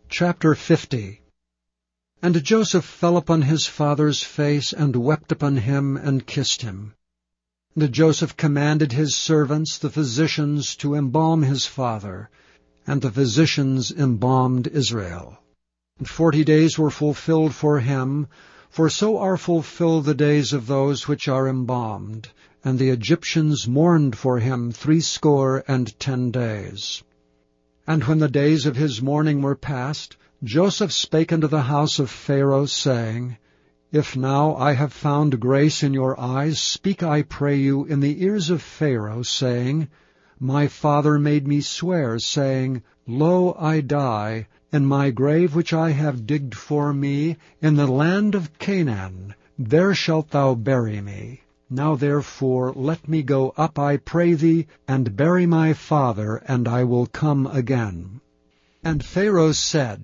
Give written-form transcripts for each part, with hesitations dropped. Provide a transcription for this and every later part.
Chapter 50. And Joseph fell upon his father's face, and wept upon him, and kissed him. And Joseph commanded his servants, the physicians, to embalm his father. And the physicians embalmed Israel. And 40 days were fulfilled for him, for so are fulfilled the days of those which are embalmed. And the Egyptians mourned for him 60 days. And when the days of his mourning were past, Joseph spake unto the house of Pharaoh, saying, If now I have found grace in your eyes, speak, I pray you, in the ears of Pharaoh, saying, My father made me swear, saying, Lo, I die, in my grave which I have digged for me, in the land of Canaan, there shalt thou bury me. Now therefore let me go up, I pray thee, and bury my father, and I will come again. And Pharaoh said,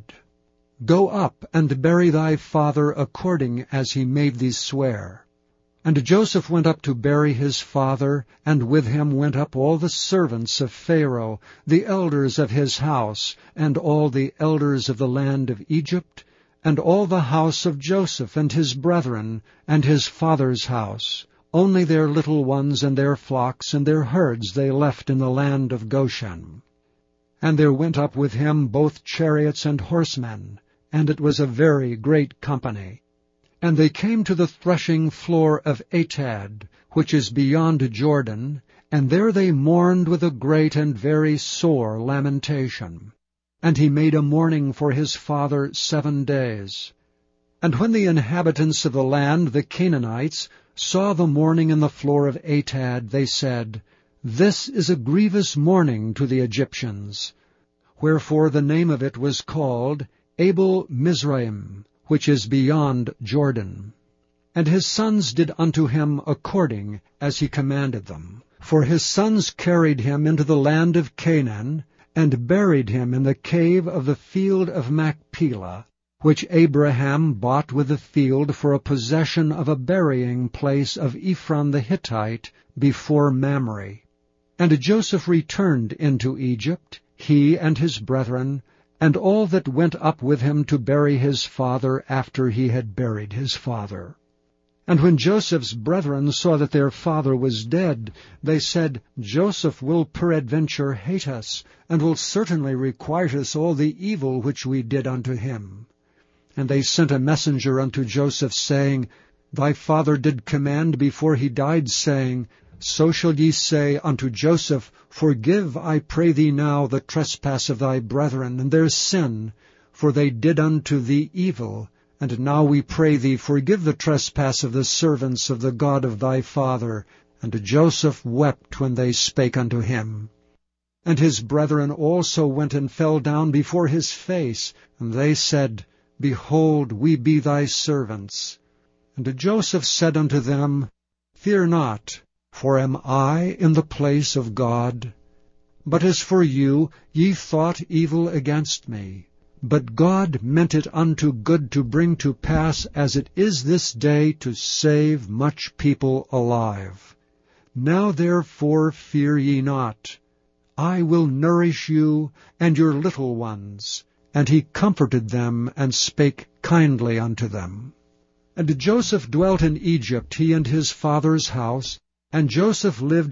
Go up, and bury thy father according as he made thee swear. And Joseph went up to bury his father, and with him went up all the servants of Pharaoh, the elders of his house, and all the elders of the land of Egypt, and all the house of Joseph, and his brethren, and his father's house. Only their little ones and their flocks and their herds they left in the land of Goshen. And there went up with him both chariots and horsemen, and it was a very great company. And they came to the threshing floor of Atad, which is beyond Jordan, and there they mourned with a great and very sore lamentation. And he made a mourning for his father 7 days. And when the inhabitants of the land, the Canaanites, saw the mourning in the floor of Atad, they said, This is a grievous mourning to the Egyptians. Wherefore the name of it was called Abel Mizraim, which is beyond Jordan. And his sons did unto him according as he commanded them. For his sons carried him into the land of Canaan, and buried him in the cave of the field of Machpelah, which Abraham bought with the field for a possession of a burying place of Ephron the Hittite before Mamre. And Joseph returned into Egypt, he and his brethren, and all that went up with him to bury his father after he had buried his father. And when Joseph's brethren saw that their father was dead, they said, Joseph will peradventure hate us, and will certainly requite us all the evil which we did unto him. And they sent a messenger unto Joseph, saying, Thy father did command before he died, saying, So shall ye say unto Joseph, Forgive, I pray thee now, the trespass of thy brethren, and their sin, for they did unto thee evil. And now we pray thee, forgive the trespass of the servants of the God of thy father. And Joseph wept when they spake unto him. And his brethren also went and fell down before his face, and they said, Behold, we be thy servants. And Joseph said unto them, Fear not, for am I in the place of God? But as for you, ye thought evil against me. But God meant it unto good to bring to pass, as it is this day, to save much people alive. Now therefore fear ye not. I will nourish you and your little ones. And he comforted them, and spake kindly unto them. And Joseph dwelt in Egypt, he and his father's house, and Joseph lived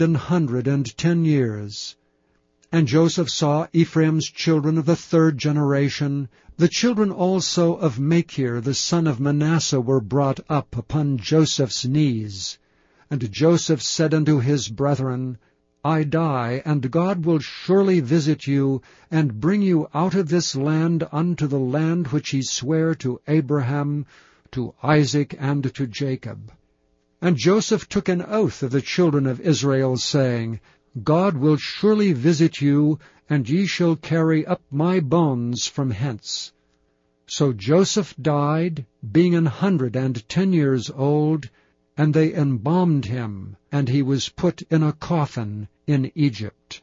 110 years. And Joseph saw Ephraim's children of the 3rd generation. The children also of Machir the son of Manasseh were brought up upon Joseph's knees. And Joseph said unto his brethren, I die, and God will surely visit you, and bring you out of this land unto the land which he sware to Abraham, to Isaac, and to Jacob. And Joseph took an oath of the children of Israel, saying, God will surely visit you, and ye shall carry up my bones from hence. So Joseph died, being 110 years old, and they embalmed him, and he was put in a coffin in Egypt.